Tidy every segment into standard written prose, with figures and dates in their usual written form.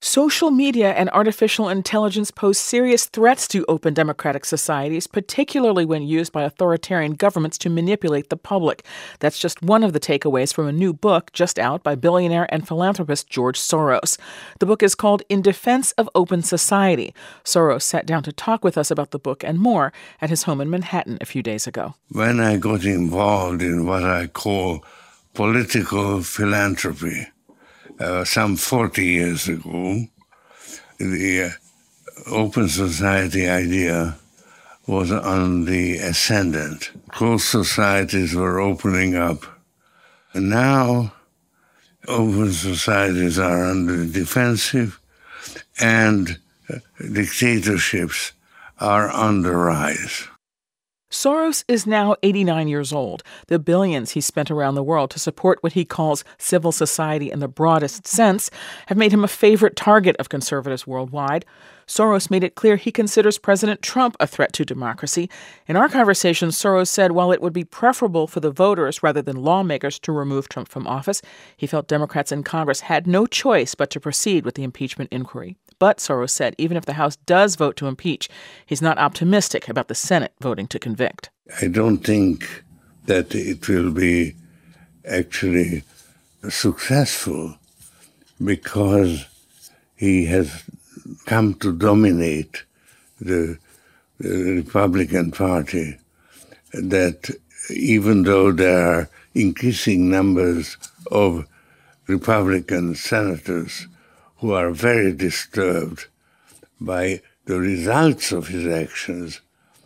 Social media and artificial intelligence pose serious threats to open democratic societies, particularly when used by authoritarian governments to manipulate the public. That's just one of the takeaways from a new book just out by billionaire and philanthropist George Soros. The book is called In Defense of Open Society. Soros sat down to talk with us about the book and more at his home in Manhattan a few days ago. When I got involved in what I call political philanthropy, some 40 years ago, the open society idea was on the ascendant. Closed societies were opening up. And now, open societies are under the defensive, and dictatorships are on the rise. Soros is now 89 years old. The billions he spent around the world to support what he calls civil society in the broadest sense have made him a favorite target of conservatives worldwide. Soros made it clear he considers President Trump a threat to democracy. In our conversation, Soros said while it would be preferable for the voters rather than lawmakers to remove Trump from office, he felt Democrats in Congress had no choice but to proceed with the impeachment inquiry. But, Soros said, even if the House does vote to impeach, he's not optimistic about the Senate voting to convict. I don't think that it will be actually successful because he has come to dominate the Republican Party, that even though there are increasing numbers of Republican senators who are very disturbed by the results of his actions,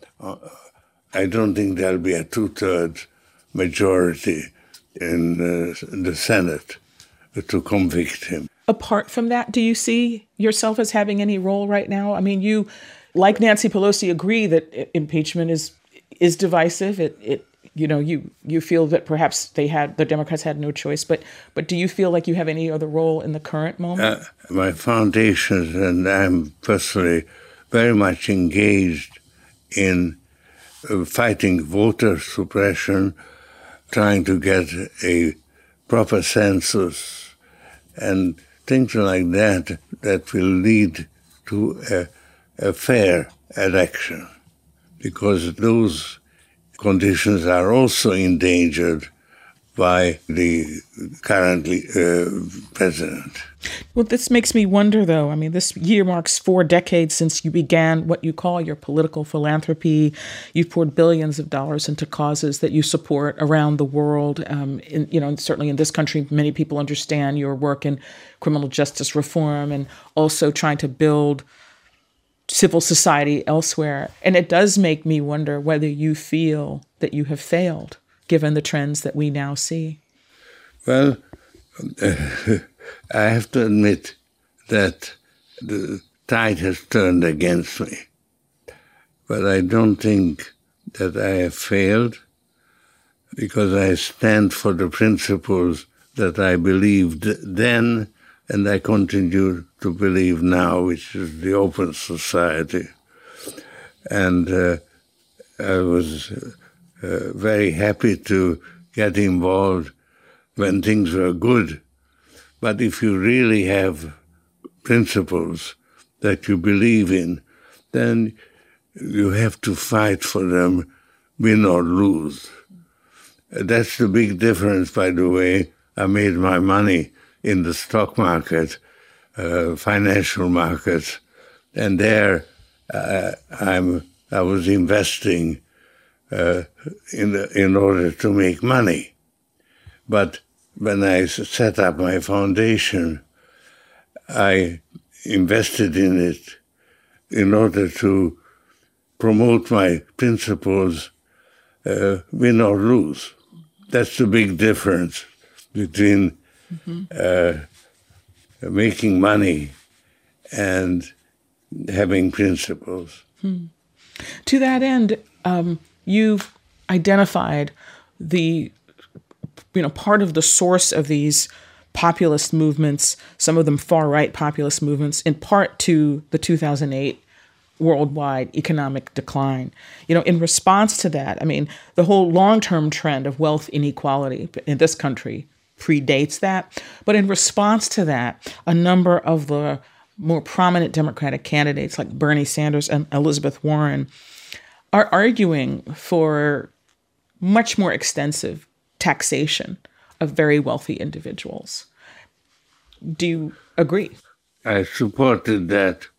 I don't think there'll be a two-thirds majority in the Senate to convict him. Apart from that, do you see yourself as having any role right now? I mean, you, like Nancy Pelosi, agree that impeachment is divisive. You feel that perhaps the Democrats had no choice, but do you feel like you have any other role in the current moment? My foundation and I'm personally very much engaged in fighting voter suppression, trying to get a proper census and things like that will lead to a fair election, because those conditions are also endangered by the currently president. Well, this makes me wonder, though. I mean, this year marks 4 decades since you began what you call your political philanthropy. You've poured billions of dollars into causes that you support around the world. Certainly in this country, many people understand your work in criminal justice reform and also trying to build civil society elsewhere. And it does make me wonder whether you feel that you have failed, given the trends that we now see. Well, I have to admit that the tide has turned against me. But I don't think that I have failed, because I stand for the principles that I believed then and I continue to believe now, which is the open society. And I was very happy to get involved when things were good. But if you really have principles that you believe in, then you have to fight for them, win or lose. That's the big difference, by the way. I made my money in the stock market, financial markets, and there I was investing in order to make money. But when I set up my foundation, I invested in it in order to promote my principles, win or lose. That's the big difference between making money and having principles. To that end, you've identified part of the source of these populist movements, some of them far-right populist movements, in part to the 2008 worldwide economic decline. In response to that, the whole long-term trend of wealth inequality in this country predates that. But in response to that, a number of the more prominent Democratic candidates like Bernie Sanders and Elizabeth Warren are arguing for much more extensive taxation of very wealthy individuals. Do you agree? I supported that,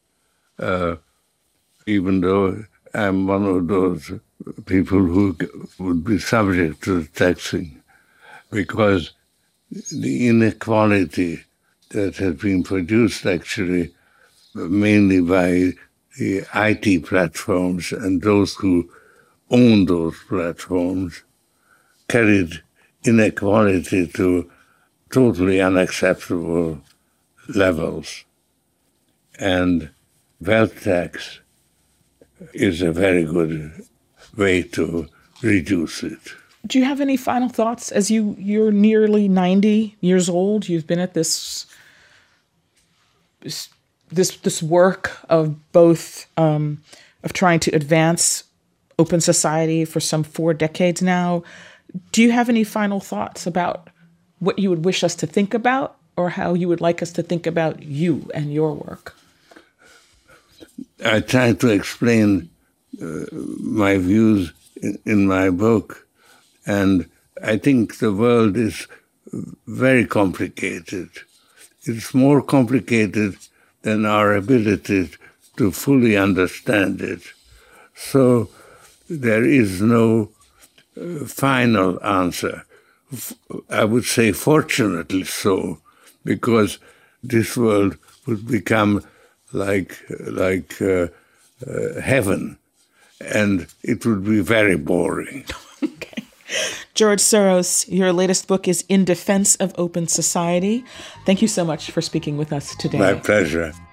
even though I'm one of those people who would be subject to taxing, because the inequality that has been produced actually mainly by the IT platforms and those who own those platforms carried inequality to totally unacceptable levels. And wealth tax is a very good way to reduce it. Do you have any final thoughts as you're nearly 90 years old? You've been at this work of both of trying to advance open society for some 4 decades now. Do you have any final thoughts about what you would wish us to think about, or how you would like us to think about you and your work? I try to explain my views in my book, and I think the world is very complicated. It's more complicated than our ability to fully understand it. So there is no final answer. I would say fortunately so, because this world would become like heaven, and it would be very boring. Okay. George Soros, your latest book is In Defense of Open Society. Thank you so much for speaking with us today. My pleasure.